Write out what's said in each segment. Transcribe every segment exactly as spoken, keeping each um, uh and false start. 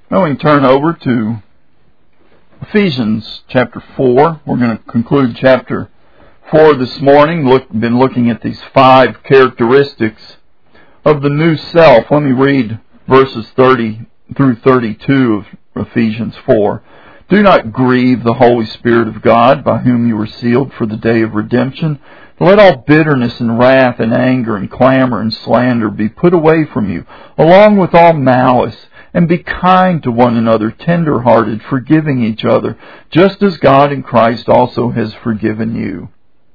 Now we can turn over to Ephesians chapter four. We're going to conclude chapter four this morning. Look, been looking at these five characteristics of the new self. Let me read verses thirty through thirty-two of Ephesians four. Do not grieve the Holy Spirit of God, by whom you were sealed for the day of redemption. Let all bitterness and wrath and anger and clamor and slander be put away from you, along with all malice. And be kind to one another, tender-hearted, forgiving each other, just as God in Christ also has forgiven you.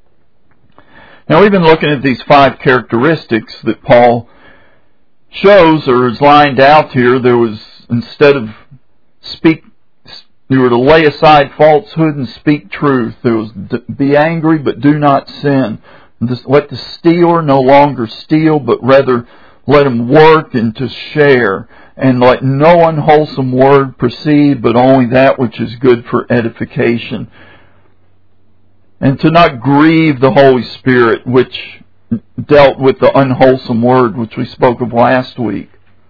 Now we've been looking at these five characteristics that Paul shows or is lined out here. There was, instead of speak, you were to lay aside falsehood and speak truth. There was be angry but do not sin. Let the stealer no longer steal, but rather let him work and to share. And let no unwholesome word proceed, but only that which is good for edification. And to not grieve the Holy Spirit, which dealt with the unwholesome word, which we spoke of last week.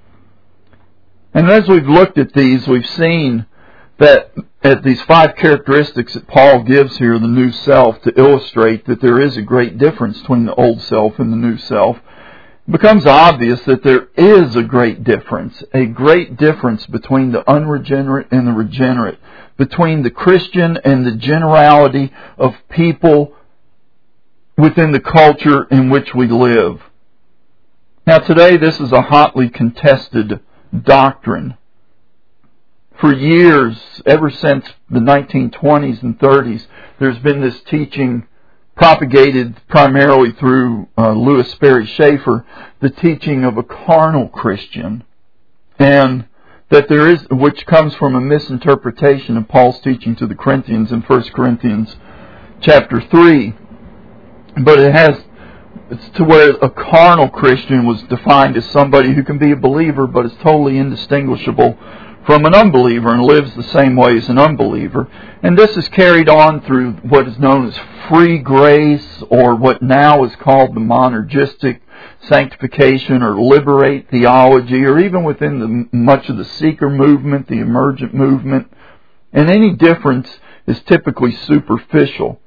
And as we've looked at these, we've seen that at these five characteristics that Paul gives here, the new self, to illustrate that there is a great difference between the old self and the new self. It becomes obvious that there is a great difference, a great difference between the unregenerate and the regenerate, between the Christian and the generality of people within the culture in which we live. Now today this is a hotly contested doctrine. For years, ever since the nineteen twenties and thirties, there's been this teaching propagated primarily through uh, Louis Sperry Schaefer, the teaching of a carnal Christian, and that there is, which comes from a misinterpretation of Paul's teaching to the Corinthians in First Corinthians chapter three. But it has, it's to where a carnal Christian was defined as somebody who can be a believer but is totally indistinguishable from an unbeliever and lives the same way as an unbeliever. And this is carried on through what is known as free grace, or what now is called the monergistic sanctification or liberate theology, or even within the, much of the seeker movement, the emergent movement. And any difference is typically superficial.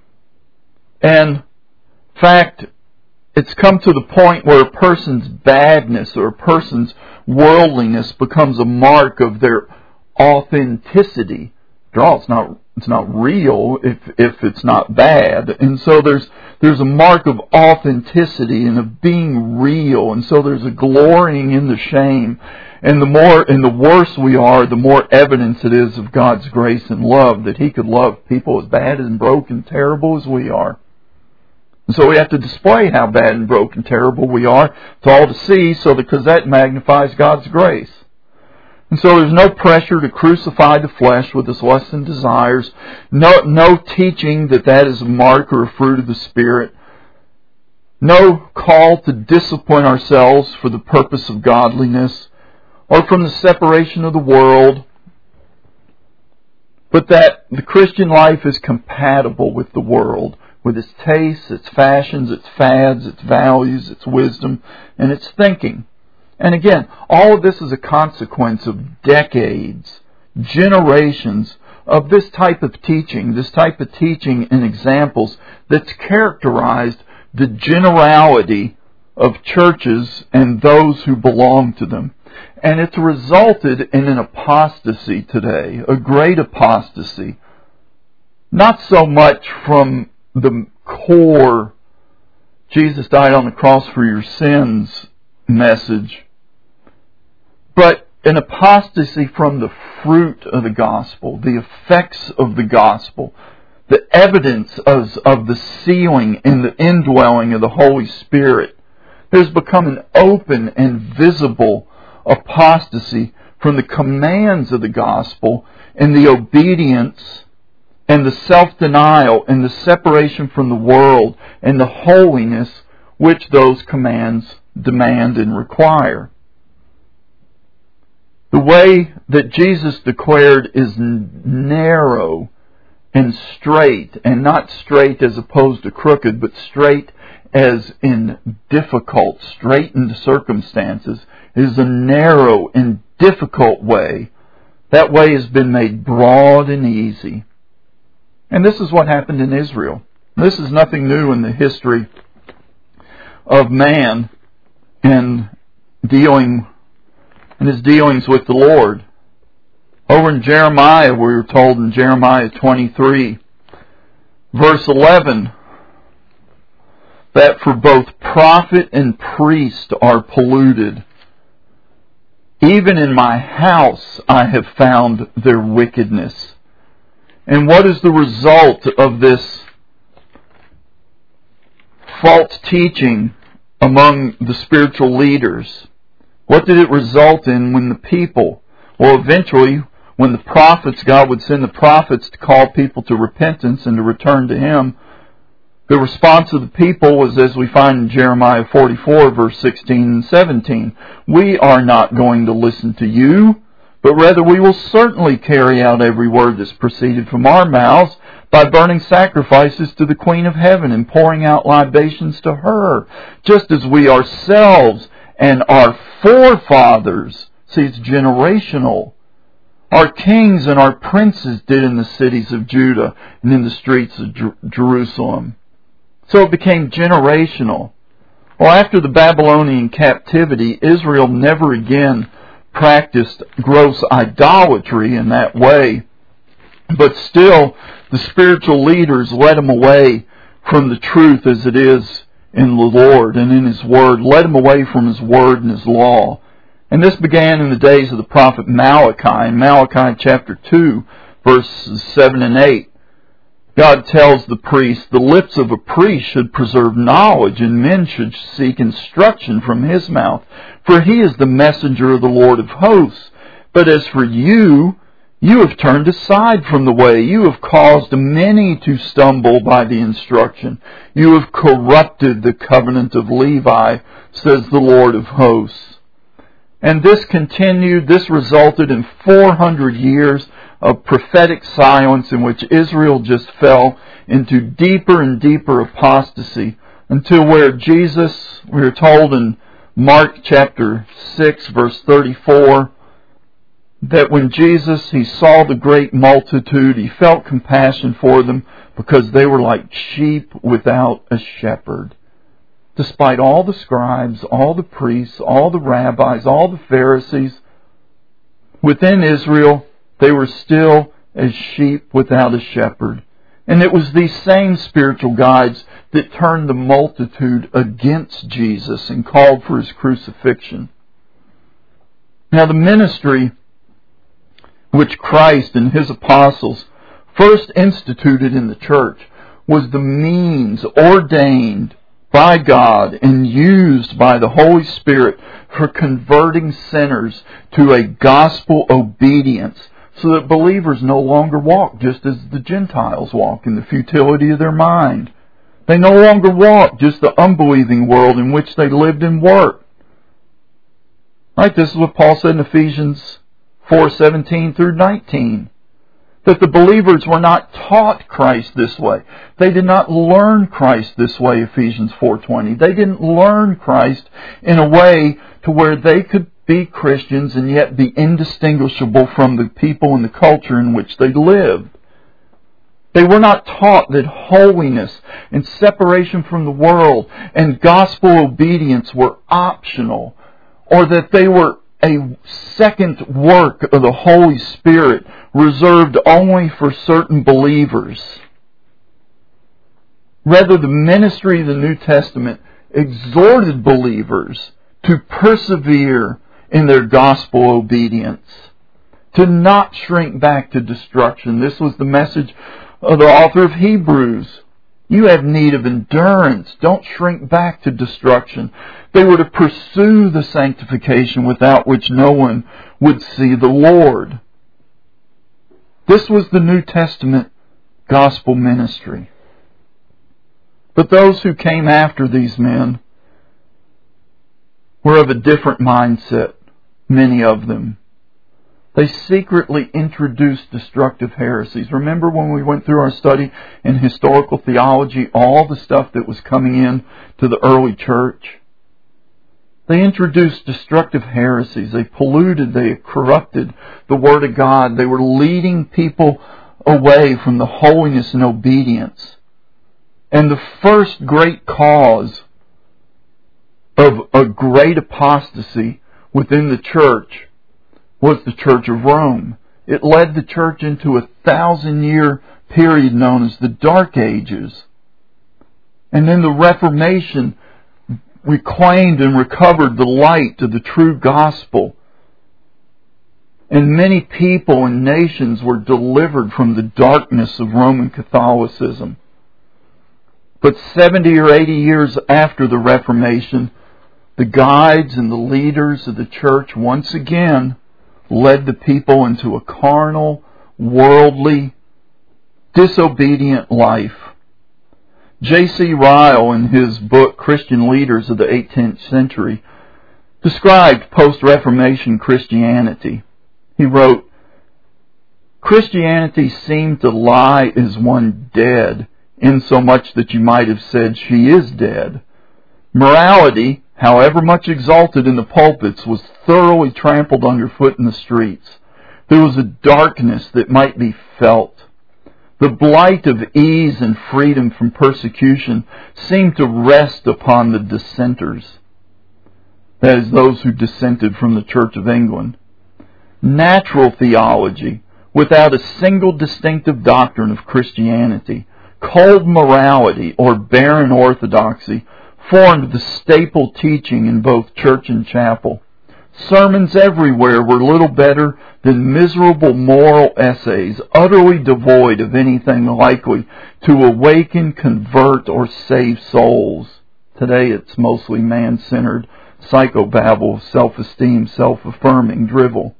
And in fact, it's come to the point where a person's badness or a person's worldliness becomes a mark of their authenticity. After all, it's not it's not real if if it's not bad. And so there's there's a mark of authenticity and of being real. And so there's a glorying in the shame. And the more and the worse we are, the more evidence it is of God's grace and love, that He could love people as bad and broken, terrible as we are. And so we have to display how bad and broken, terrible we are to all to see, so that, because that magnifies God's grace. And so there's no pressure to crucify the flesh with its lusts and desires. No, no teaching that that is a mark or a fruit of the Spirit. No call to discipline ourselves for the purpose of godliness or from the separation of the world. But that the Christian life is compatible with the world, with its tastes, its fashions, its fads, its values, its wisdom, and its thinking. And again, all of this is a consequence of decades, generations of this type of teaching, this type of teaching and examples that's characterized the generality of churches and those who belong to them. And it's resulted in an apostasy today, a great apostasy. Not so much from the core Jesus died on the cross for your sins message, but an apostasy from the fruit of the gospel, the effects of the gospel, the evidence of, of the sealing and the indwelling of the Holy Spirit. There's become an open and visible apostasy from the commands of the gospel and the obedience and the self-denial and the separation from the world and the holiness which those commands demand and require. The way that Jesus declared is narrow and straight, and not straight as opposed to crooked, but straight as in difficult, straitened circumstances, is a narrow and difficult way That way has been made broad and easy. And this is what happened in Israel. This is nothing new in the history of man in dealing in his dealings with the Lord. Over in Jeremiah, we were told in Jeremiah twenty-three, verse eleven, that for both prophet and priest are polluted. Even in my house I have found their wickedness. And what is the result of this false teaching among the spiritual leaders? What did it result in when the people, well, eventually, when the prophets, God would send the prophets to call people to repentance and to return to Him, the response of the people was, as we find in Jeremiah forty-four, verse sixteen and seventeen, we are not going to listen to you, but rather we will certainly carry out every word that's proceeded from our mouths by burning sacrifices to the Queen of Heaven and pouring out libations to her, just as we ourselves and our forefathers, see, it's generational, our kings and our princes did in the cities of Judah and in the streets of Jer- Jerusalem. So it became generational. Well, after the Babylonian captivity, Israel never again practiced gross idolatry in that way. But still, the spiritual leaders led them away from the truth as it is in the Lord and in His Word, led them away from His Word and His law. And this began in the days of the prophet Malachi. In Malachi chapter two, verses seven and eight, God tells the priest, the lips of a priest should preserve knowledge, and men should seek instruction from his mouth. For he is the messenger of the Lord of hosts. But as for you, you have turned aside from the way. You have caused many to stumble by the instruction. You have corrupted the covenant of Levi, says the Lord of hosts. And this continued, this resulted in four hundred years of prophetic silence in which Israel just fell into deeper and deeper apostasy until where Jesus, we are told in Mark chapter six, verse thirty-four, that when Jesus, He saw the great multitude, He felt compassion for them because they were like sheep without a shepherd. Despite all the scribes, all the priests, all the rabbis, all the Pharisees, within Israel, they were still as sheep without a shepherd. And it was these same spiritual guides that turned the multitude against Jesus and called for His crucifixion. Now the ministry which Christ and His apostles first instituted in the church was the means ordained by God and used by the Holy Spirit for converting sinners to a gospel obedience, so that believers no longer walk just as the Gentiles walk in the futility of their mind. They no longer walk just the unbelieving world in which they lived and worked. Right? This is what Paul said in Ephesians four seventeen through nineteen. That the believers were not taught Christ this way. They did not learn Christ this way, Ephesians four twenty. They didn't learn Christ in a way to where they could be Christians and yet be indistinguishable from the people and the culture in which they lived. They were not taught that holiness and separation from the world and gospel obedience were optional, or that they were a second work of the Holy Spirit reserved only for certain believers. Rather, the ministry of the New Testament exhorted believers to persevere in their gospel obedience, to not shrink back to destruction. This was the message of the author of Hebrews. You have need of endurance. Don't shrink back to destruction. They were to pursue the sanctification without which no one would see the Lord. This was the New Testament gospel ministry. But those who came after these men were of a different mindset, many of them. They secretly introduced destructive heresies. Remember when we went through our study in historical theology, all the stuff that was coming in to the early church? They introduced destructive heresies. They polluted, they corrupted the Word of God. They were leading people away from the holiness and obedience. And the first great cause of a great apostasy within the church was the Church of Rome. It led the church into a thousand-year period known as the Dark Ages. And then the Reformation reclaimed and recovered the light of the true gospel. And many people and nations were delivered from the darkness of Roman Catholicism. But seventy or eighty years after the Reformation, the guides and the leaders of the church once again led the people into a carnal, worldly, disobedient life. J C Ryle, in his book Christian Leaders of the eighteenth century, described post-Reformation Christianity. He wrote, "Christianity seemed to lie as one dead, insomuch that you might have said she is dead. Morality, however much exalted in the pulpits, was thoroughly trampled underfoot in the streets. There was a darkness that might be felt. The blight of ease and freedom from persecution seemed to rest upon the dissenters," that is, those who dissented from the Church of England. Natural theology, without a single distinctive doctrine of Christianity, cold morality or barren orthodoxy, formed the staple teaching in both church and chapel. Sermons everywhere were little better than miserable moral essays, utterly devoid of anything likely to awaken, convert, or save souls. Today it's mostly man-centered psychobabble, self-esteem, self-affirming drivel.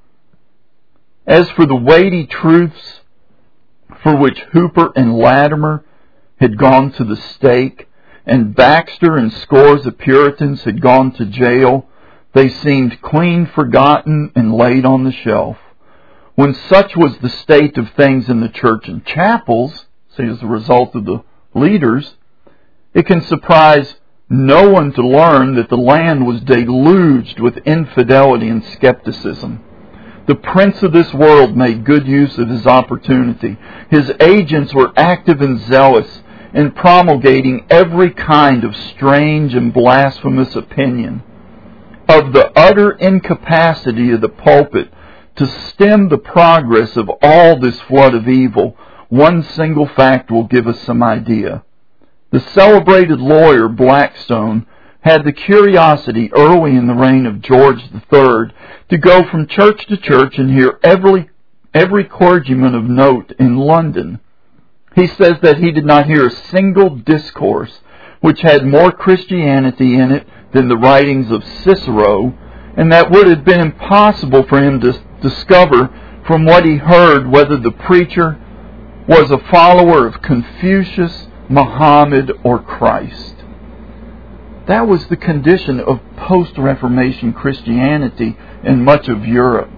As for the weighty truths for which Hooper and Latimer had gone to the stake, and Baxter and scores of Puritans had gone to jail, they seemed clean forgotten and laid on the shelf. When such was the state of things in the church and chapels, see, as a result of the leaders, it can surprise no one to learn that the land was deluged with infidelity and skepticism. The prince of this world made good use of his opportunity. His agents were active and zealous in promulgating every kind of strange and blasphemous opinion. Of the utter incapacity of the pulpit to stem the progress of all this flood of evil, one single fact will give us some idea. The celebrated lawyer Blackstone had the curiosity early in the reign of George the Third to go from church to church and hear every, every clergyman of note in London. He says that he did not hear a single discourse which had more Christianity in it than the writings of Cicero, and that would have been impossible for him to discover from what he heard whether the preacher was a follower of Confucius, Muhammad, or Christ. That was the condition of post-Reformation Christianity in much of Europe.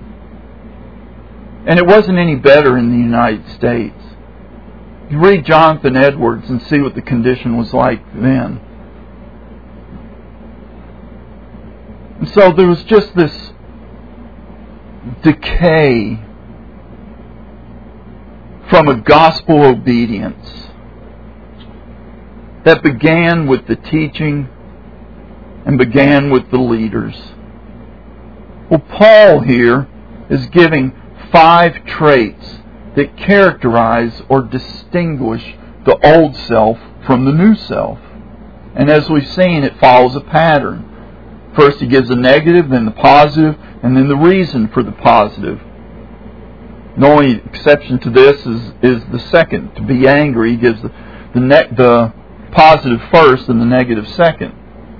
And it wasn't any better in the United States. You read Jonathan Edwards and see what the condition was like then. And so there was just this decay from a gospel obedience that began with the teaching and began with the leaders. Well, Paul here is giving five traits that characterize or distinguish the old self from the new self. And as we've seen, it follows a pattern. First he gives a negative, then the positive, and then the reason for the positive. The only exception to this is, is the second. To be angry, he gives the, the, ne- the positive first and the negative second.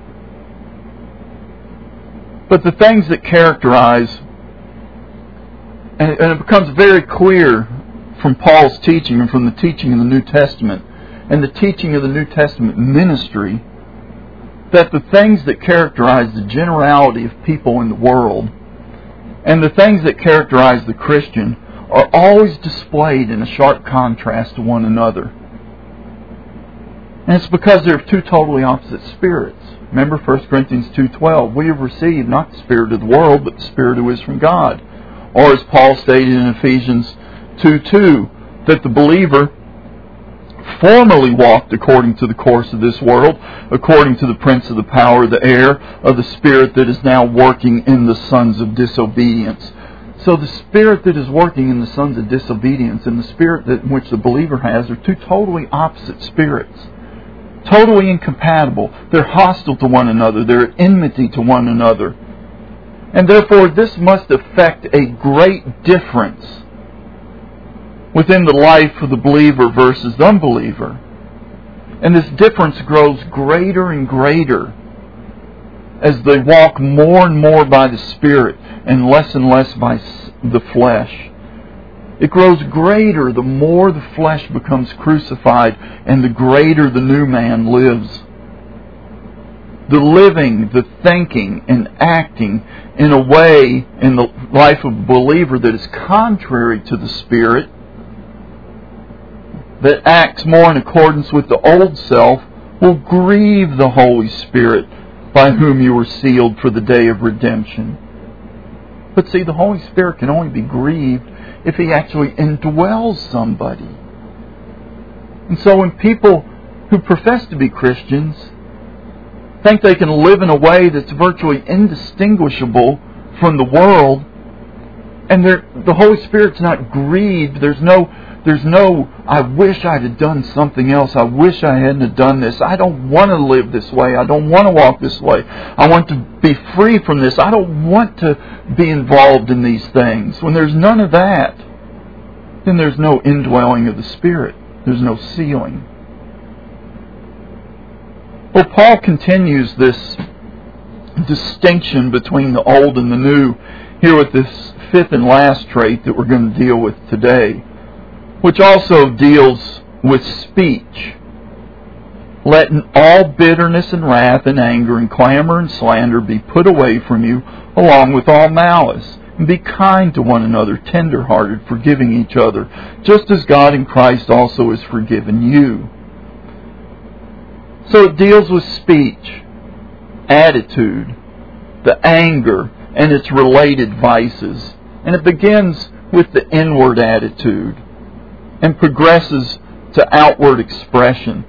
But the things that characterize, and it, and it becomes very clear from Paul's teaching and from the teaching of the New Testament and the teaching of the New Testament ministry, that the things that characterize the generality of people in the world and the things that characterize the Christian are always displayed in a sharp contrast to one another. And it's because they're two totally opposite spirits. Remember First Corinthians two twelve. We have received not the spirit of the world, but the Spirit who is from God. Or as Paul stated in Ephesians two two, that the believer formerly walked according to the course of this world, according to the prince of the power of the air, of the spirit that is now working in the sons of disobedience. So the spirit that is working in the sons of disobedience and the spirit that in which the believer has are two totally opposite spirits. Totally incompatible. They're hostile to one another. They're at enmity to one another. And therefore this must affect a great difference within the life of the believer versus the unbeliever. And this difference grows greater and greater as they walk more and more by the Spirit and less and less by the flesh. It grows greater the more the flesh becomes crucified and the greater the new man lives. The living, the thinking, and acting in a way in the life of a believer that is contrary to the Spirit, that acts more in accordance with the old self, will grieve the Holy Spirit by whom you were sealed for the day of redemption. But see, the Holy Spirit can only be grieved if He actually indwells somebody. And so when people who profess to be Christians think they can live in a way that's virtually indistinguishable from the world, and the Holy Spirit's not grieved, there's no There's no, I wish I'd have done something else. I wish I hadn't have done this. I don't want to live this way. I don't want to walk this way. I want to be free from this. I don't want to be involved in these things. When there's none of that, then there's no indwelling of the Spirit. There's no sealing. Well, Paul continues this distinction between the old and the new here with this fifth and last trait that we're going to deal with today, which also deals with speech. Let all bitterness and wrath and anger and clamor and slander be put away from you, along with all malice. And be kind to one another, tender-hearted, forgiving each other, just as God in Christ also has forgiven you. So it deals with speech, attitude, the anger, and its related vices. And it begins with the inward attitude and progresses to outward expression.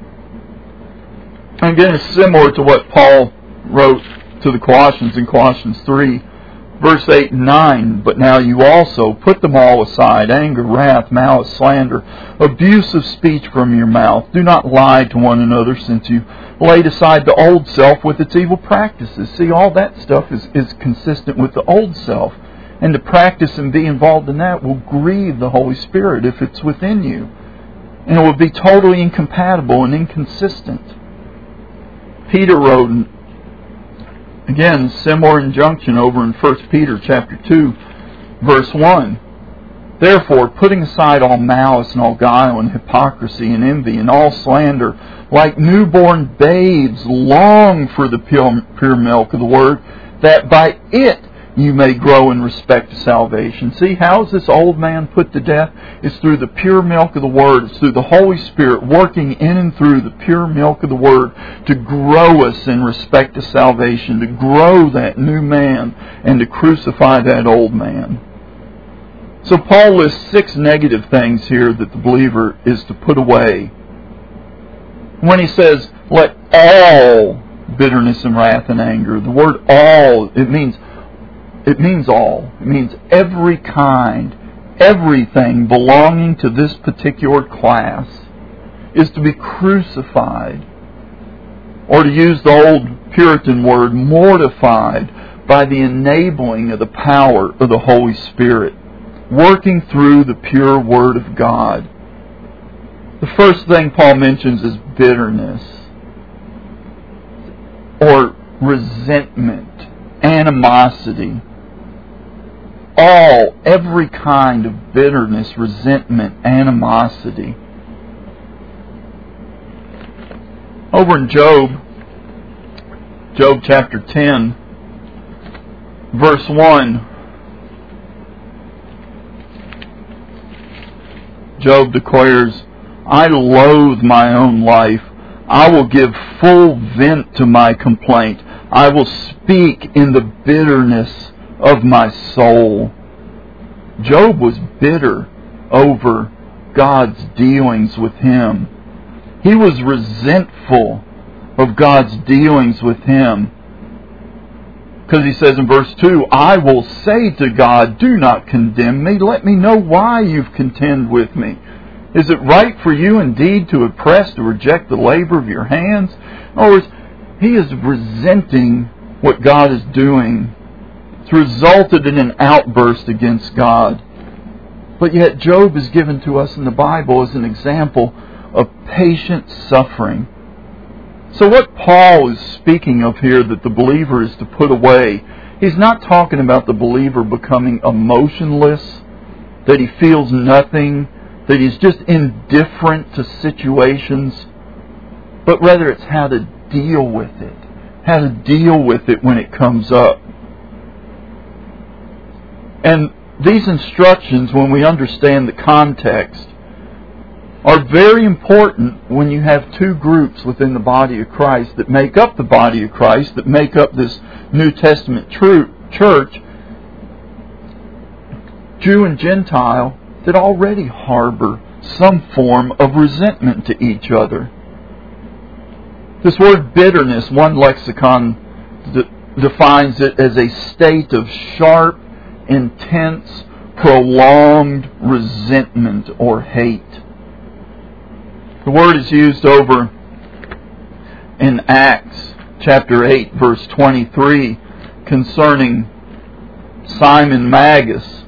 And again, it's similar to what Paul wrote to the Colossians in Colossians three, verse eight and nine. But now you also put them all aside, anger, wrath, malice, slander, abusive speech from your mouth. Do not lie to one another, since you laid aside the old self with its evil practices. See, all that stuff is, is consistent with the old self. And to practice and be involved in that will grieve the Holy Spirit if it's within you. And it will be totally incompatible and inconsistent. Peter wrote, again, similar injunction over in First Peter chapter two, verse one. Therefore, putting aside all malice and all guile and hypocrisy and envy and all slander, like newborn babes, long for the pure, pure milk of the Word, that by it you may grow in respect to salvation. See, how is this old man put to death? It's through the pure milk of the Word. It's through the Holy Spirit working in and through the pure milk of the Word to grow us in respect to salvation, to grow that new man and to crucify that old man. So Paul lists six negative things here that the believer is to put away. When he says, let all bitterness and wrath and anger, the word all, it means It means all. It means every kind, everything belonging to this particular class is to be crucified. Or to use the old Puritan word, mortified by the enabling of the power of the Holy Spirit, working through the pure Word of God. The first thing Paul mentions is bitterness, or resentment, animosity. All, every kind of bitterness, resentment, animosity. Over in Job, Job chapter ten, verse one, Job declares, I loathe my own life. I will give full vent to my complaint. I will speak in the bitterness of my soul. Job was bitter over God's dealings with him. He was resentful of God's dealings with him. Because he says in verse two, I will say to God, do not condemn me. Let me know why you've contended with me. Is it right for you indeed to oppress, to reject the labor of your hands? In other words, he is resenting what God is doing. It's resulted in an outburst against God. But yet Job is given to us in the Bible as an example of patient suffering. So what Paul is speaking of here that the believer is to put away, he's not talking about the believer becoming emotionless, that he feels nothing, that he's just indifferent to situations, but rather it's how to deal with it, how to deal with it when it comes up. And these instructions, when we understand the context, are very important when you have two groups within the body of Christ that make up the body of Christ, that make up this New Testament true church, Jew and Gentile, that already harbor some form of resentment to each other. This word bitterness, one lexicon de- defines it as a state of sharp, intense, prolonged resentment or hate. The word is used over in Acts chapter eight, verse twenty-three, concerning Simon Magus,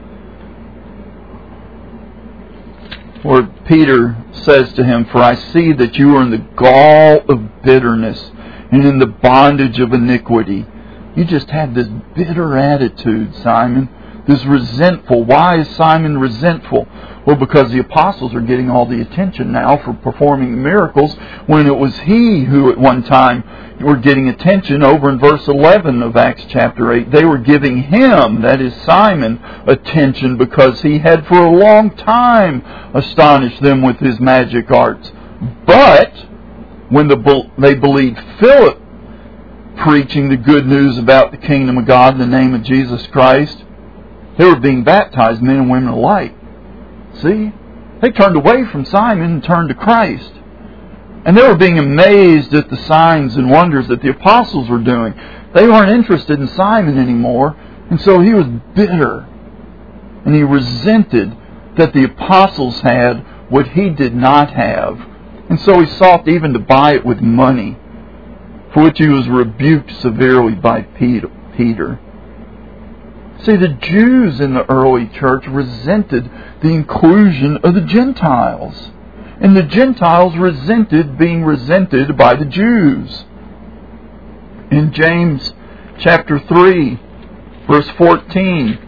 where Peter says to him, For I see that you are in the gall of bitterness and in the bondage of iniquity. You just have this bitter attitude, Simon, this resentful. Why is Simon resentful? Well, because the apostles are getting all the attention now for performing the miracles, when it was he who at one time were getting attention. Over in verse eleven of Acts chapter eight, they were giving him, that is Simon, attention because he had for a long time astonished them with his magic arts. But when the, they believed Philip preaching the good news about the kingdom of God in the name of Jesus Christ, they were being baptized, men and women alike. See? They turned away from Simon and turned to Christ. And they were being amazed at the signs and wonders that the apostles were doing. They weren't interested in Simon anymore, and so he was bitter. And he resented that the apostles had what he did not have. And so he sought even to buy it with money, for which he was rebuked severely by Peter. See, the Jews in the early church resented the inclusion of the Gentiles. And the Gentiles resented being resented by the Jews. In James chapter three, verse fourteen,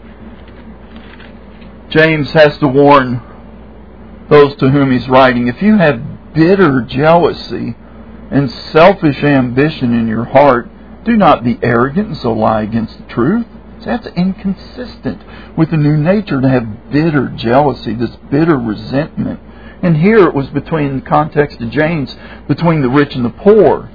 James has to warn those to whom he's writing, if you have bitter jealousy and selfish ambition in your heart, do not be arrogant and so lie against the truth. So that's inconsistent with the new nature to have bitter jealousy, this bitter resentment. And here it was between, in the context of James, between the rich and the poor.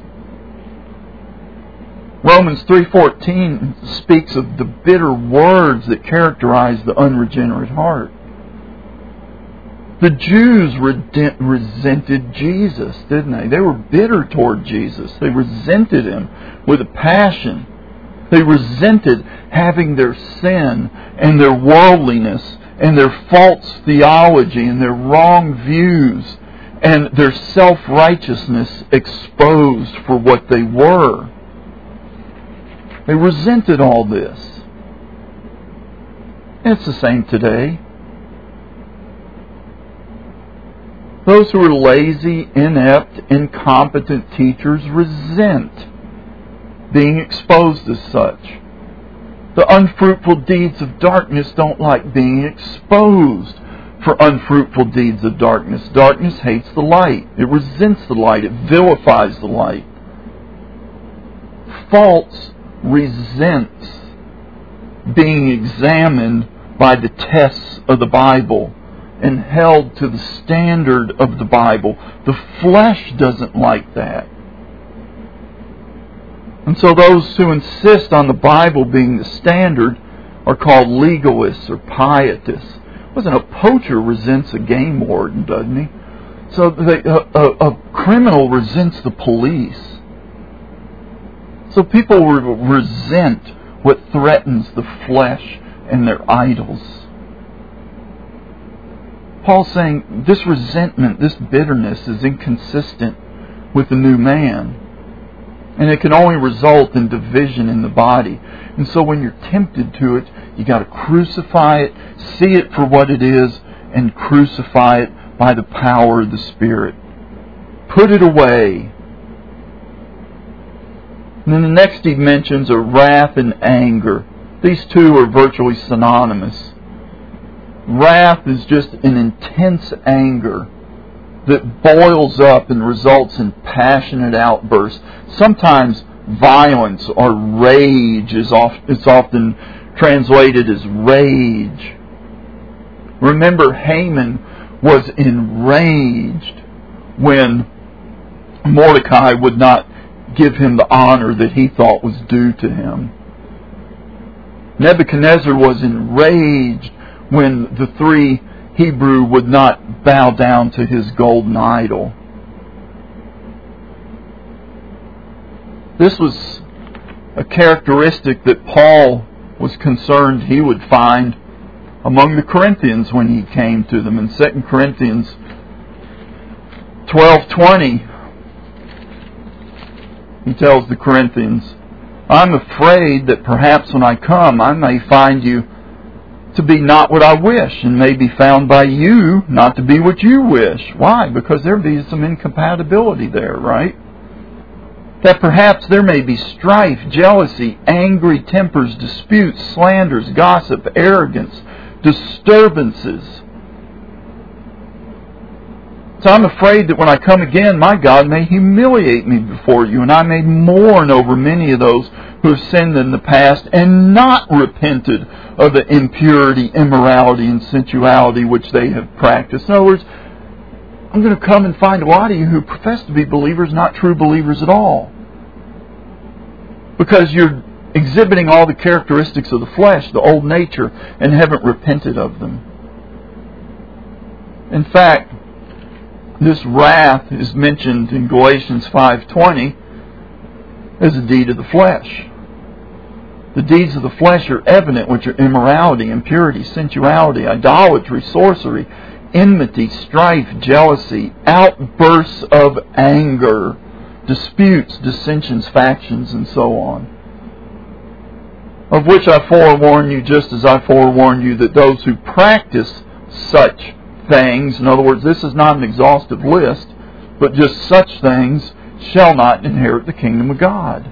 Romans three fourteen speaks of the bitter words that characterize the unregenerate heart. The Jews resented Jesus, didn't they? They were bitter toward Jesus. They resented him with a passion. They resented having their sin and their worldliness and their false theology and their wrong views and their self-righteousness exposed for what they were. They resented all this. And it's the same today. Those who are lazy, inept, incompetent teachers resent being exposed as such. The unfruitful deeds of darkness don't like being exposed for unfruitful deeds of darkness. Darkness hates the light. It resents the light. It vilifies the light. False resents being examined by the tests of the Bible and held to the standard of the Bible. The flesh doesn't like that. And so those who insist on the Bible being the standard are called legalists or pietists. Listen, a poacher resents a game warden, doesn't he? So they, a, a, a criminal resents the police. So people resent what threatens the flesh and their idols. Paul's saying this resentment, this bitterness is inconsistent with the new man. And it can only result in division in the body. And so when you're tempted to it, you got to crucify it, see it for what it is, and crucify it by the power of the Spirit. Put it away. And then the next he mentions are wrath and anger. These two are virtually synonymous. Wrath is just an intense anger that boils up and results in passionate outbursts. Sometimes violence or rage is oft, it's often translated as rage. Remember, Haman was enraged when Mordecai would not give him the honor that he thought was due to him. Nebuchadnezzar was enraged when the three Hebrew would not bow down to his golden idol. This was a characteristic that Paul was concerned he would find among the Corinthians when he came to them. In Second Corinthians twelve twenty, he tells the Corinthians, I'm afraid that perhaps when I come I may find you to be not what I wish, and may be found by you not to be what you wish. Why? Because there be some incompatibility there, right? That perhaps there may be strife, jealousy, angry tempers, disputes, slanders, gossip, arrogance, disturbances. So I'm afraid that when I come again, my God may humiliate me before you, and I may mourn over many of those who have sinned in the past and not repented of the impurity, immorality, and sensuality which they have practiced. In other words, I'm going to come and find a lot of you who profess to be believers, not true believers at all. Because you're exhibiting all the characteristics of the flesh, the old nature, and haven't repented of them. In fact, this wrath is mentioned in Galatians five twenty as a deed of the flesh. The deeds of the flesh are evident, which are immorality, impurity, sensuality, idolatry, sorcery, enmity, strife, jealousy, outbursts of anger, disputes, dissensions, factions, and so on. Of which I forewarn you, just as I forewarn you, that those who practice such things, in other words, this is not an exhaustive list, but just such things, shall not inherit the kingdom of God.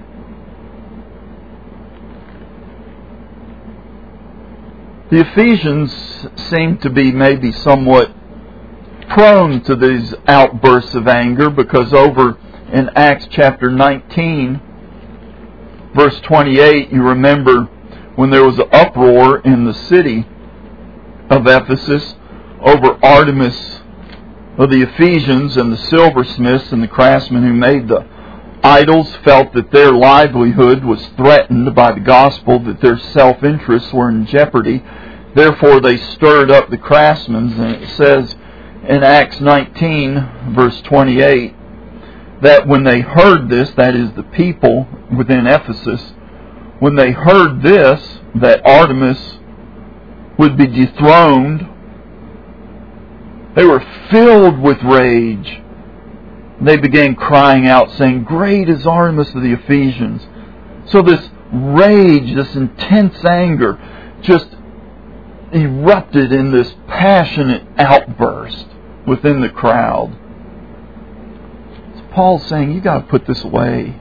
The Ephesians seem to be maybe somewhat prone to these outbursts of anger, because over in Acts chapter nineteen, verse twenty-eight, you remember when there was an uproar in the city of Ephesus over Artemis of the Ephesians, and the silversmiths and the craftsmen who made the idols felt that their livelihood was threatened by the gospel, that their self-interests were in jeopardy. Therefore they stirred up the craftsmen, and it says in Acts nineteen, verse twenty-eight, that when they heard this, that is the people within Ephesus, when they heard this, that Artemis would be dethroned, they were filled with rage. They began crying out, saying, "Great is Artemis of the Ephesians." So this rage, this intense anger, just erupted in this passionate outburst within the crowd. So Paul's saying, you got to put this away.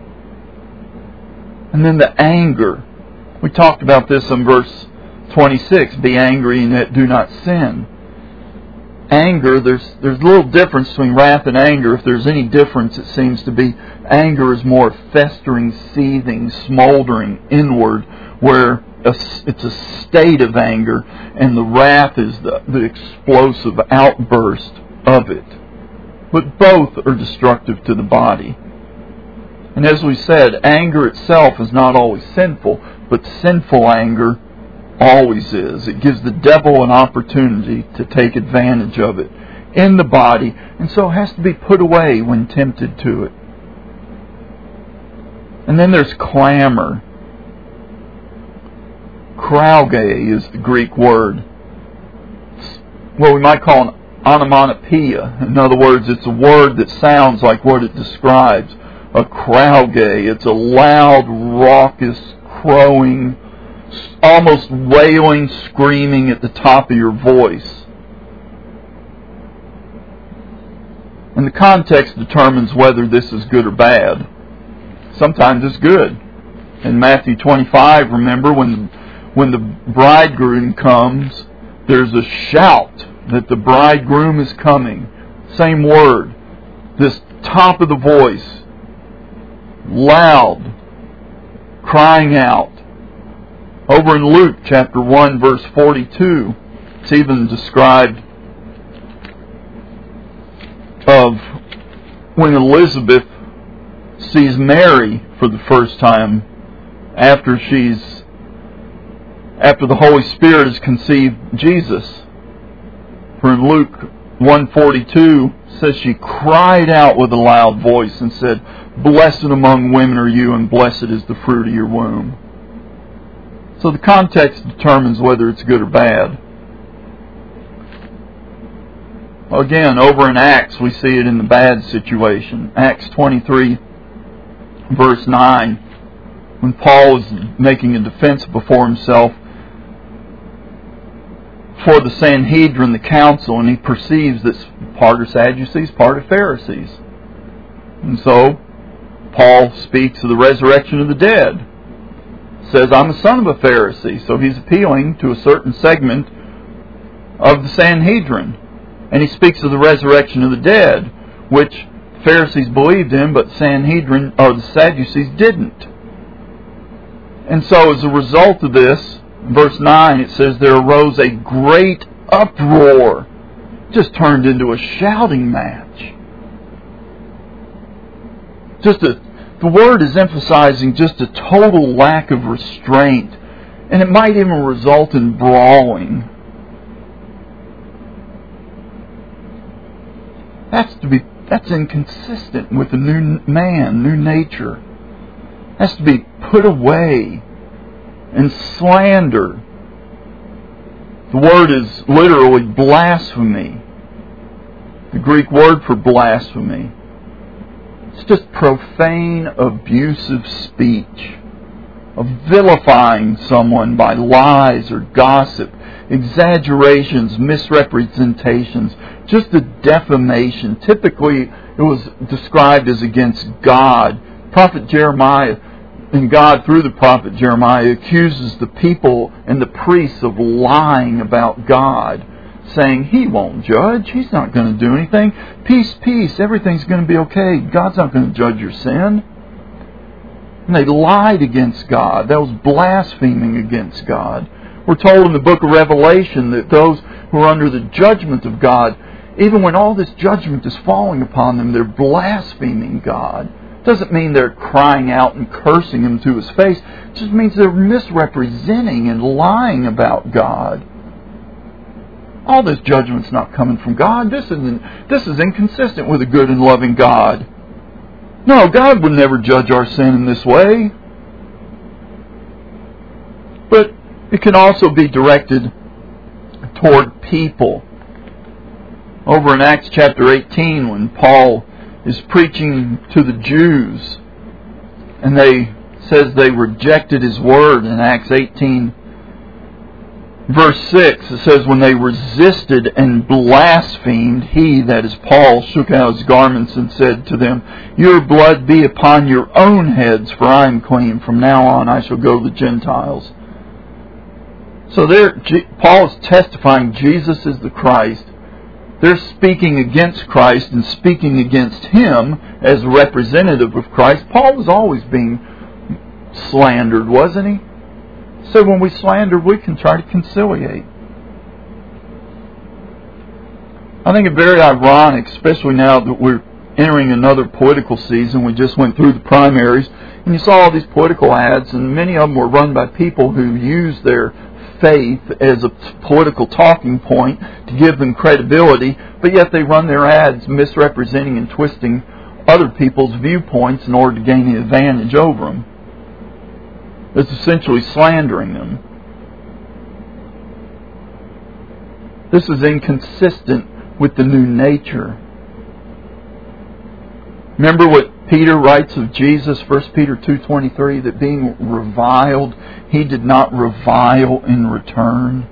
And then the anger. We talked about this in verse twenty-six. Be angry and yet do not sin. Anger, there's there's a little difference between wrath and anger. If there's any difference, it seems to be anger is more festering, seething, smoldering inward, where a, it's a state of anger, and the wrath is the, the explosive outburst of it. But both are destructive to the body. And as we said, anger itself is not always sinful, but sinful anger always is. It gives the devil an opportunity to take advantage of it in the body, and so it has to be put away when tempted to it. And then there's clamor. Krauge is the Greek word. It's what we might call an onomatopoeia. In other words, it's a word that sounds like what it describes. A krauge. It's a loud, raucous, crowing, almost wailing, screaming at the top of your voice. And the context determines whether this is good or bad. Sometimes it's good. In Matthew twenty-five, remember, when, when the bridegroom comes, there's a shout that the bridegroom is coming. Same word. This top of the voice. Loud. Crying out. Over in Luke chapter one, verse forty-two, it's even described of when Elizabeth sees Mary for the first time after she's after the Holy Spirit has conceived Jesus. For in Luke one forty-two says she cried out with a loud voice and said, "Blessed among women are you, and blessed is the fruit of your womb." So the context determines whether it's good or bad. Again, over in Acts, we see it in the bad situation. Acts twenty-three, verse nine, when Paul is making a defense before himself for the Sanhedrin, the council, and he perceives that part are Sadducees, part are Pharisees. And so, Paul speaks of the resurrection of the dead. Says, I'm a son of a Pharisee. So he's appealing to a certain segment of the Sanhedrin. And he speaks of the resurrection of the dead, which Pharisees believed in, but Sanhedrin, or the Sadducees, didn't. And so as a result of this, verse nine, it says, there arose a great uproar. Just turned into a shouting match. Just a, the word is emphasizing just a total lack of restraint. And it might even result in brawling. That's to be that's inconsistent with the new man, new nature. Has to be put away. And slander. The word is literally blasphemy. The Greek word for blasphemy. It's just profane, abusive speech. Of vilifying someone by lies or gossip, exaggerations, misrepresentations, just a defamation. Typically, it was described as against God. Prophet Jeremiah, and God through the prophet Jeremiah, accuses the people and the priests of lying about God, saying, He won't judge. He's not going to do anything. Peace, peace. Everything's going to be okay. God's not going to judge your sin. And they lied against God. That was blaspheming against God. We're told in the book of Revelation that those who are under the judgment of God, even when all this judgment is falling upon them, they're blaspheming God. It doesn't mean they're crying out and cursing Him to His face. It just means they're misrepresenting and lying about God. All this judgment's not coming from God. This isn't, this is inconsistent with a good and loving God. No, God would never judge our sin in this way. But it can also be directed toward people. Over in Acts chapter eighteen, when Paul is preaching to the Jews, and they says they rejected his word in Acts eighteen, verse six, it says, when they resisted and blasphemed, he, that is Paul, shook out his garments and said to them, Your blood be upon your own heads, for I am clean. From now on I shall go to the Gentiles. So there, Paul is testifying Jesus is the Christ. They're speaking against Christ and speaking against Him as a representative of Christ. Paul was always being slandered, wasn't he? So when we slander, we can try to conciliate. I think it's very ironic, especially now that we're entering another political season. We just went through the primaries, and you saw all these political ads, and many of them were run by people who use their faith as a political talking point to give them credibility, but yet they run their ads misrepresenting and twisting other people's viewpoints in order to gain an advantage over them. It's essentially slandering them. This is inconsistent with the new nature. Remember what Peter writes of Jesus, First Peter two twenty-three, that being reviled, he did not revile in return.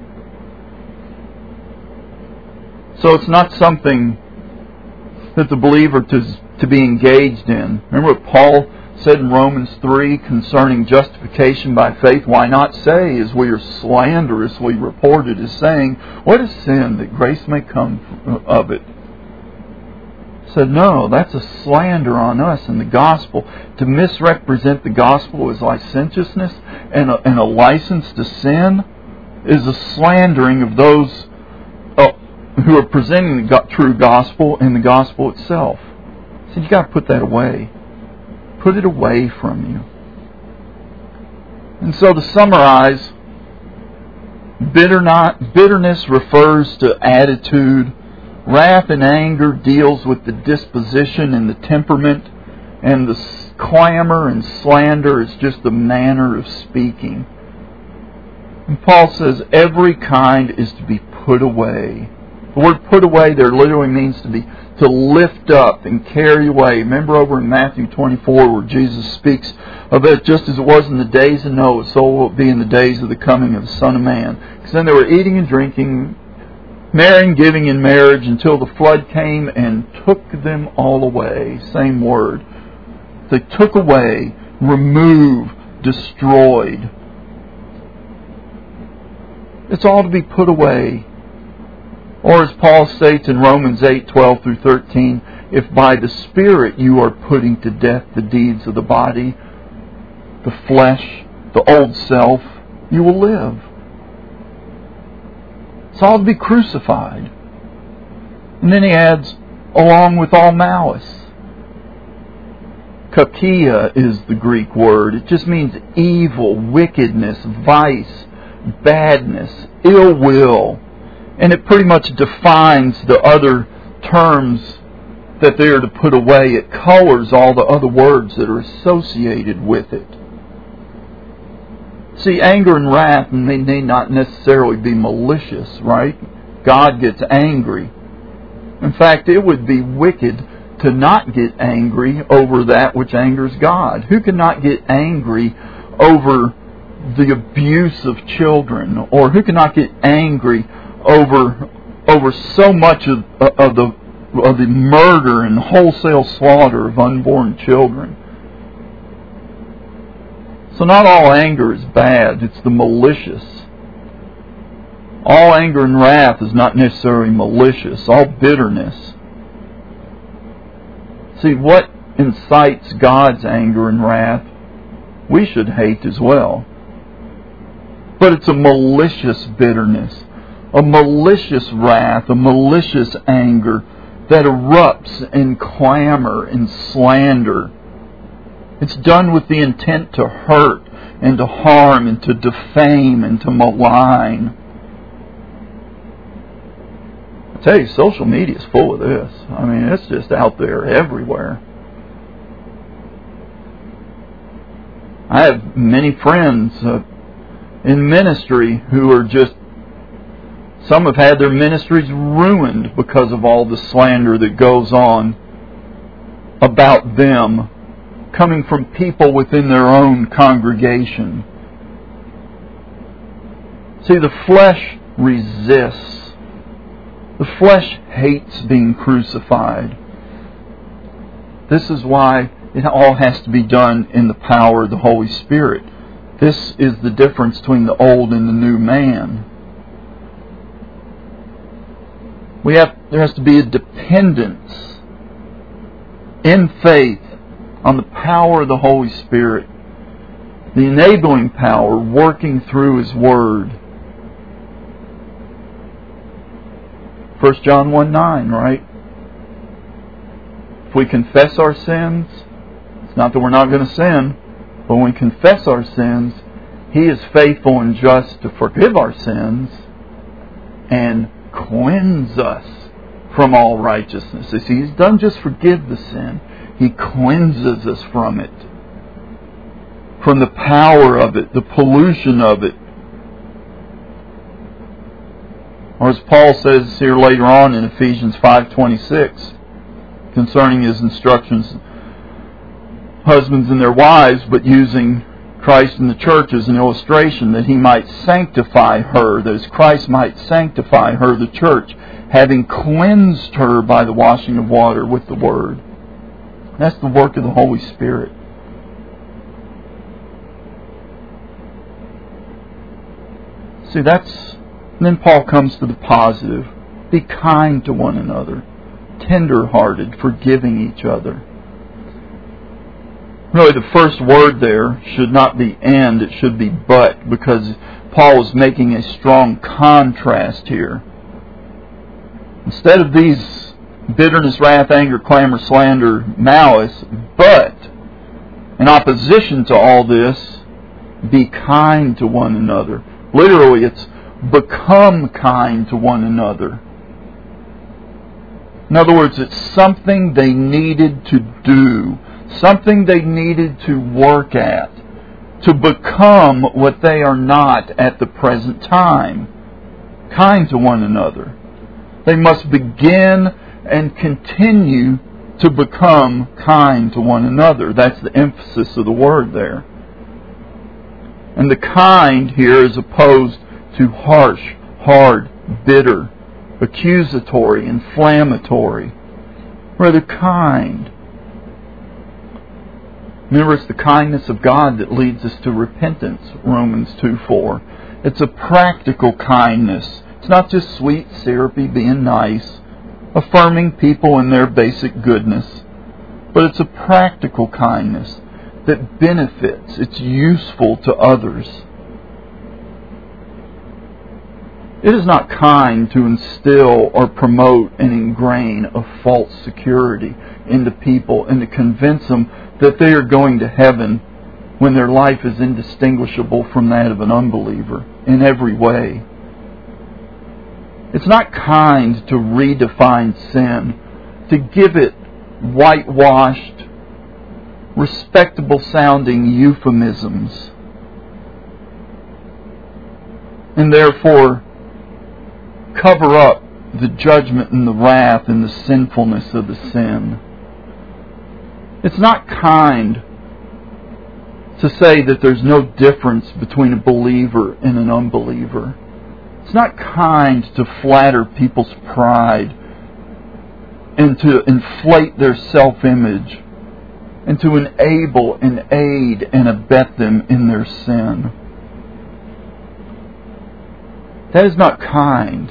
So it's not something that the believer to, to be engaged in. Remember what Paul said in Romans three concerning justification by faith? Why not say, as we are slanderously reported as saying, what is sin that grace may come of it? Said, no, that's a slander on us in the gospel. To misrepresent the gospel as licentiousness and a, and a license to sin is a slandering of those uh, who are presenting the go- true gospel and the gospel itself. So you've got to put that away. Put it away from you. And so to summarize, bitter not, bitterness refers to attitude. Wrath and anger deals with the disposition and the temperament, and the clamor and slander is just the manner of speaking. And Paul says every kind is to be put away. The word put away there literally means to be to lift up and carry away. Remember over in Matthew twenty-four where Jesus speaks of it, just as it was in the days of Noah, so will it be in the days of the coming of the Son of Man. Because then they were eating and drinking, marrying, giving in marriage, until the flood came and took them all away. Same word. They took away, removed, destroyed. It's all to be put away. Or as Paul states in Romans eight, twelve through thirteen, if by the Spirit you are putting to death the deeds of the body, the flesh, the old self, you will live. It's all to be crucified. And then he adds, along with all malice. Kakia is the Greek word. It just means evil, wickedness, vice, badness, ill will. And it pretty much defines the other terms that they are to put away. It colors all the other words that are associated with it. See, anger and wrath may, may not necessarily be malicious, right? God gets angry. In fact, it would be wicked to not get angry over that which angers God. Who cannot get angry over the abuse of children? Or who cannot get angry over over so much of, of the of the murder and wholesale slaughter of unborn children? So not all anger is bad, it's the malicious. All anger and wrath is not necessarily malicious, all bitterness. See, what incites God's anger and wrath, we should hate as well. But it's a malicious bitterness, a malicious wrath, a malicious anger that erupts in clamor and slander. It's done with the intent to hurt and to harm and to defame and to malign. I tell you, social media is full of this. I mean, it's just out there everywhere. I have many friends uh, in ministry who are just, some have had their ministries ruined because of all the slander that goes on about them, coming from people within their own congregation. See, the flesh resists. The flesh hates being crucified. This is why it all has to be done in the power of the Holy Spirit. This is the difference between the old and the new man. We have there has to be a dependence in faith on the power of the Holy Spirit. the enabling power working through His Word. First John one nine, right? If we confess our sins, it's not that we're not going to sin, but when we confess our sins, He is faithful and just to forgive our sins and cleanse us from all righteousness. You see, He doesn't just forgive the sin, He cleanses us from it. From the power of it, the pollution of it. Or as Paul says here later on in Ephesians five twenty-six, concerning his instructions, husbands and their wives, but using Christ and the church as an illustration, that He might sanctify her, that as Christ might sanctify her, the church, having cleansed her by the washing of water with the Word. That's the work of the Holy Spirit. See, that's... And then Paul comes to the positive. Be kind to one another, tender-hearted, forgiving each other. Really, the first word there should not be and, it should be but, because Paul is making a strong contrast here. Instead of these bitterness, wrath, anger, clamor, slander, malice, but in opposition to all this, be kind to one another. Literally, it's become kind to one another. In other words, it's something they needed to do. Something they needed to work at, to become what they are not at the present time. Kind to one another. They must begin and continue to become kind to one another. That's the emphasis of the word there. And the kind here is opposed to harsh, hard, bitter, accusatory, inflammatory. Rather kind. Remember, it's the kindness of God that leads us to repentance, Romans two four. It's a practical kindness. It's not just sweet, syrupy, being nice, affirming people in their basic goodness. But it's a practical kindness that benefits. It's useful to others. It is not kind to instill or promote and ingrain a false security into people and to convince them that they are going to heaven when their life is indistinguishable from that of an unbeliever in every way. It's not kind to redefine sin, to give it whitewashed, respectable sounding euphemisms, and therefore cover up the judgment and the wrath and the sinfulness of the sin. It's not kind to say that there's no difference between a believer and an unbeliever. It's not kind to flatter people's pride and to inflate their self-image and to enable and aid and abet them in their sin. That is not kind.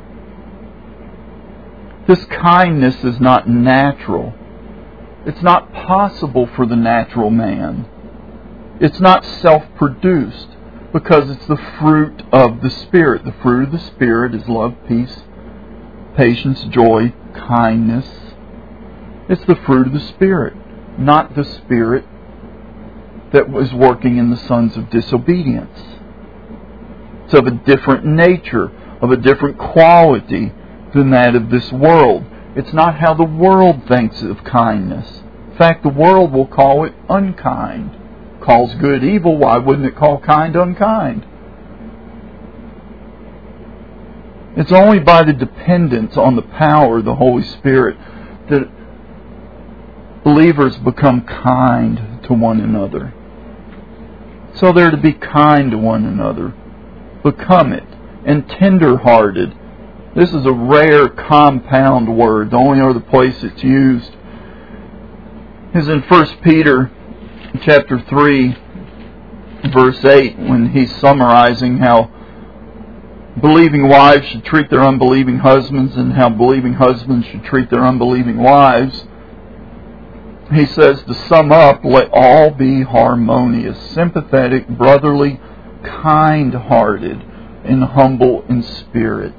This kindness is not natural. It's not possible for the natural man. It's not self-produced because it's the fruit of the Spirit. The fruit of the Spirit is love, peace, patience, joy, kindness. It's the fruit of the Spirit, not the Spirit that was working in the sons of disobedience. It's of a different nature, of a different quality than that of this world. It's not how the world thinks of kindness. In fact, the world will call it unkind. Calls good evil, why wouldn't it call kind unkind? It's only by the dependence on the power of the Holy Spirit that believers become kind to one another. So they're to be kind to one another. Become it. And tender-hearted. This is a rare compound word. The only other place it's used is in First Peter chapter three, verse eight, when he's summarizing how believing wives should treat their unbelieving husbands and how believing husbands should treat their unbelieving wives. he says, to sum up, let all be harmonious, sympathetic, brotherly, kind-hearted, and humble in spirit.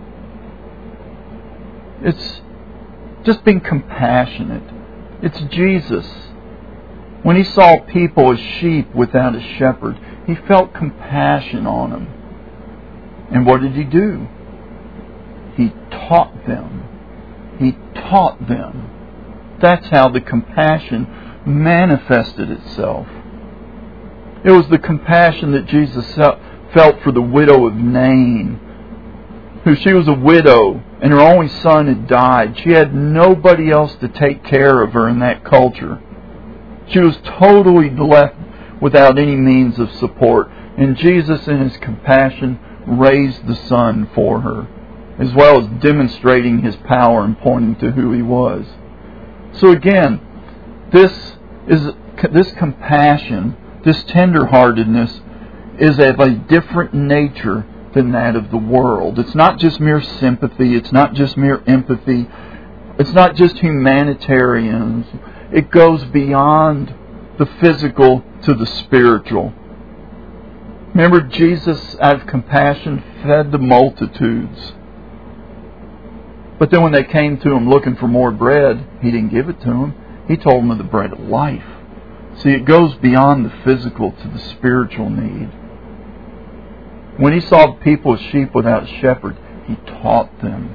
It's just being compassionate. It's Jesus. When he saw people as sheep without a shepherd, he felt compassion on them. And what did he do? He taught them. He taught them. That's how the compassion manifested itself. It was the compassion that Jesus felt for the widow of Nain, who she was a widow and her only son had died. She had nobody else to take care of her in that culture. She was totally left without any means of support. And Jesus, in His compassion, raised the son for her, as well as demonstrating His power and pointing to who He was. So again, this is this compassion, this tenderheartedness, is of a different nature than that of the world. It's not just mere sympathy. It's not just mere empathy. It's not just humanitarians. It goes beyond the physical to the spiritual. Remember, Jesus, out of compassion, fed the multitudes. But then when they came to Him looking for more bread, He didn't give it to them. He told them of the bread of life. See, it goes beyond the physical to the spiritual need. When He saw people as sheep without a shepherd, He taught them.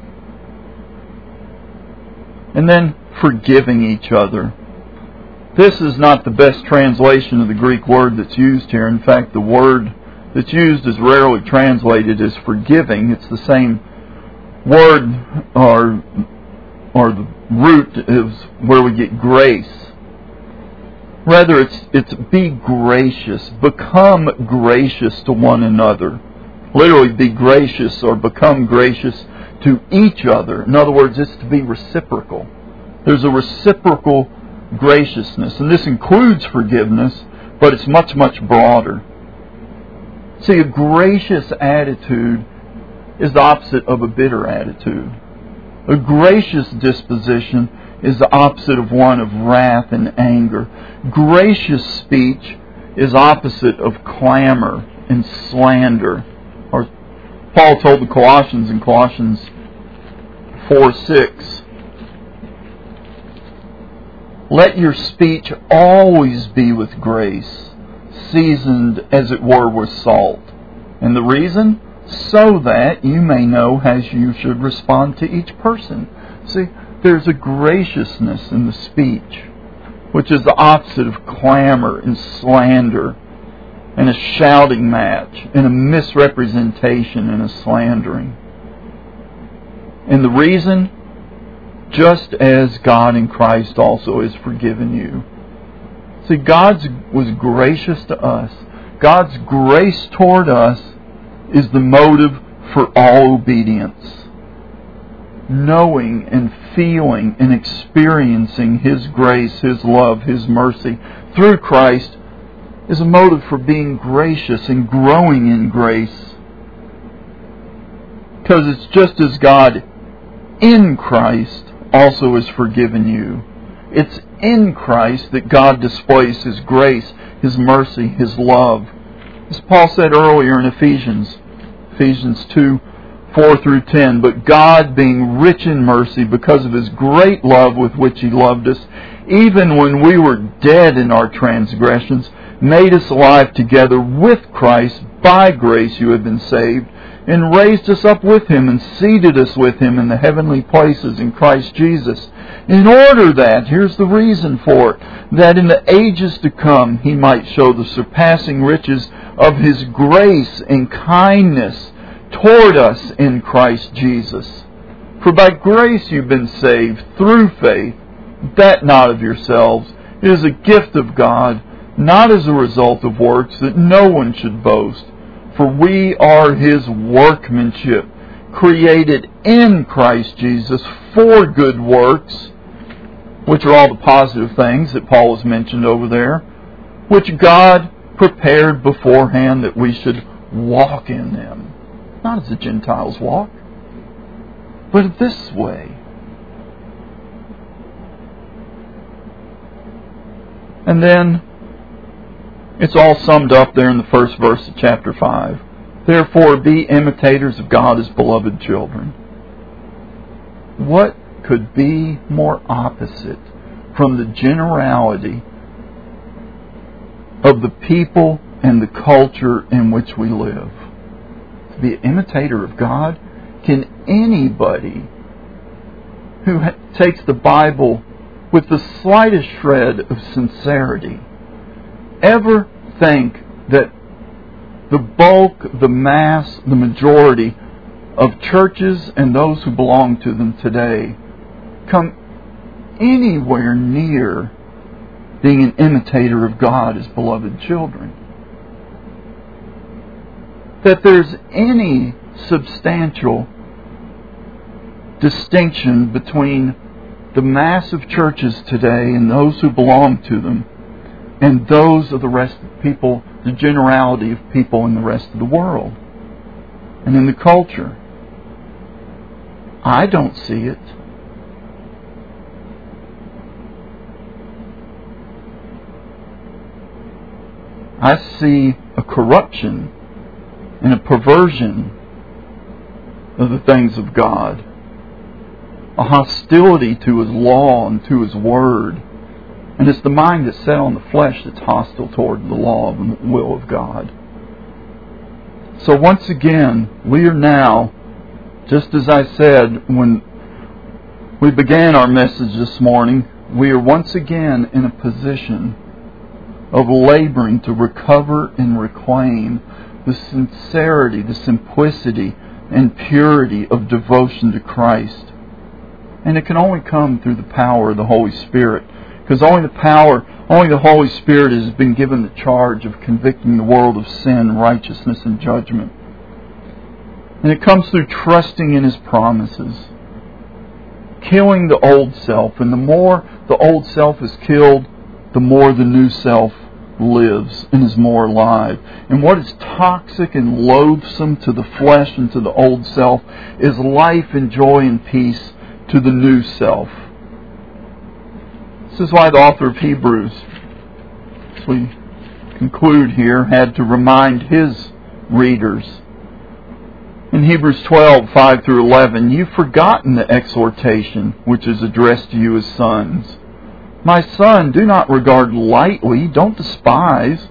And then forgiving each other. This is not the best translation of the Greek word that's used here. In fact, the word that's used is rarely translated as forgiving. It's the same word, or, or the root is where we get grace. Rather, it's, it's be gracious. Become gracious to one another. Literally, be gracious or become gracious to each other. In other words, it's to be reciprocal. There's a reciprocal graciousness. And this includes forgiveness, but it's much, much broader. See, a gracious attitude is the opposite of a bitter attitude. A gracious disposition is the opposite of one of wrath and anger. Gracious speech is opposite of clamor and slander. Or Paul told the Colossians in Colossians four six, let your speech always be with grace, seasoned as it were with salt. And the reason? So that you may know how you should respond to each person. See, there's a graciousness in the speech, which is the opposite of clamor and slander, and a shouting match, and a misrepresentation and a slandering. And the reason? Just as God in Christ also has forgiven you. See, God was gracious to us. God's grace toward us is the motive for all obedience. Knowing and feeling and experiencing His grace, His love, His mercy through Christ is a motive for being gracious and growing in grace. Because it's just as God in Christ also has forgiven you. It's in Christ that God displays His grace, His mercy, His love. As Paul said earlier in Ephesians, Ephesians two, four through ten, but God, being rich in mercy because of His great love with which He loved us, even when we were dead in our transgressions, made us alive together with Christ. By grace you have been saved, and raised us up with Him, and seated us with Him in the heavenly places in Christ Jesus, in order that, here's the reason for it, that in the ages to come He might show the surpassing riches of His grace and kindness toward us in Christ Jesus. For by grace you've been saved through faith, that not of yourselves. It is a gift of God, not as a result of works, that no one should boast. For we are His workmanship, created in Christ Jesus for good works, which are all the positive things that Paul has mentioned over there, which God prepared beforehand that we should walk in them. Not as the Gentiles walk, but this way. And then it's all summed up there in the first verse of chapter five. Therefore, be imitators of God as beloved children. What could be more opposite from the generality of the people and the culture in which we live? To be an imitator of God? Can anybody who ha- takes the Bible with the slightest shred of sincerity ever think that the bulk, the mass, the majority of churches and those who belong to them today come anywhere near being an imitator of God as beloved children? That there's any substantial distinction between the mass of churches today and those who belong to them and those of the rest of the people, the generality of people in the rest of the world and in the culture? I don't see it. I see a corruption and a perversion of the things of God, a hostility to His law and to His word. And it's the mind that's set on the flesh that's hostile toward the law and the will of God. So once again, we are now, just as I said when we began our message this morning, we are once again in a position of laboring to recover and reclaim the sincerity, the simplicity, and purity of devotion to Christ. And it can only come through the power of the Holy Spirit. Because only the power, only the Holy Spirit has been given the charge of convicting the world of sin, righteousness, and judgment. And it comes through trusting in His promises. Killing the old self. And the more the old self is killed, the more the new self lives and is more alive. And what is toxic and loathsome to the flesh and to the old self is life and joy and peace to the new self. This is why the author of Hebrews, as we conclude here, had to remind his readers. In Hebrews twelve, five through eleven, you've forgotten the exhortation which is addressed to you as sons. My son, do not regard lightly, don't despise,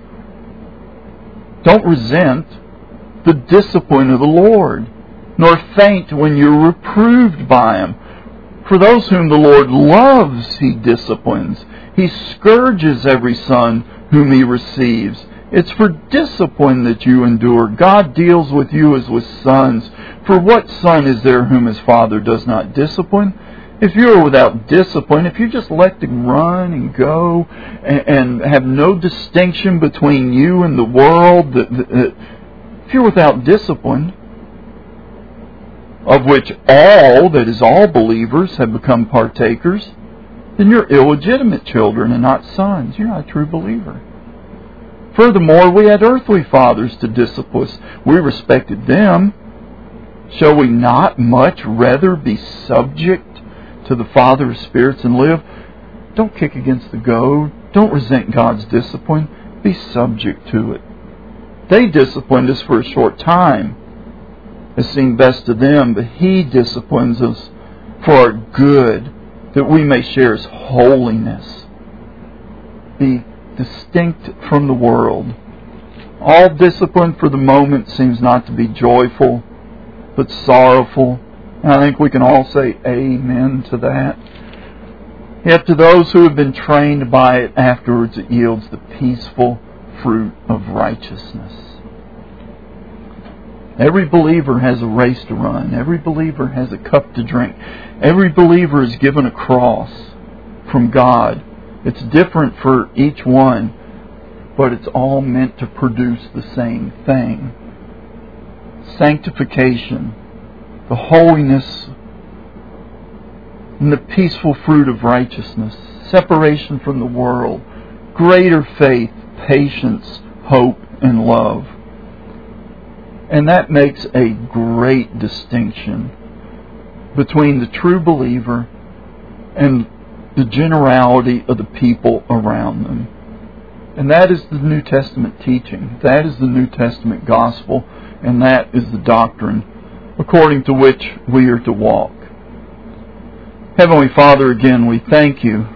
don't resent the discipline of the Lord, nor faint when you're reproved by Him. For those whom the Lord loves, He disciplines. He scourges every son whom He receives. It's for discipline that you endure. God deals with you as with sons. For what son is there whom his father does not discipline? If you are without discipline, if you just let them run and go and, and have no distinction between you and the world, that, that, if you're without discipline, of which all, that is all believers, have become partakers, then you're illegitimate children and not sons. You're not a true believer. Furthermore, we had earthly fathers to discipline us. We respected them. Shall we not much rather be subject to the Father of spirits and live? Don't kick against the goad. Don't resent God's discipline. Be subject to it. They disciplined us for a short time, as seemed best to them, but He disciplines us for our good, that we may share His holiness. Be distinct from the world. All discipline for the moment seems not to be joyful, but sorrowful. And I think we can all say amen to that. Yet to those who have been trained by it, afterwards it yields the peaceful fruit of righteousness. Every believer has a race to run. Every believer has a cup to drink. Every believer is given a cross from God. It's different for each one, but it's all meant to produce the same thing. Sanctification, the holiness, and the peaceful fruit of righteousness, separation from the world, greater faith, patience, hope, and love. And that makes a great distinction between the true believer and the generality of the people around them. And that is the New Testament teaching. That is the New Testament gospel. And that is the doctrine according to which we are to walk. Heavenly Father, again, we thank you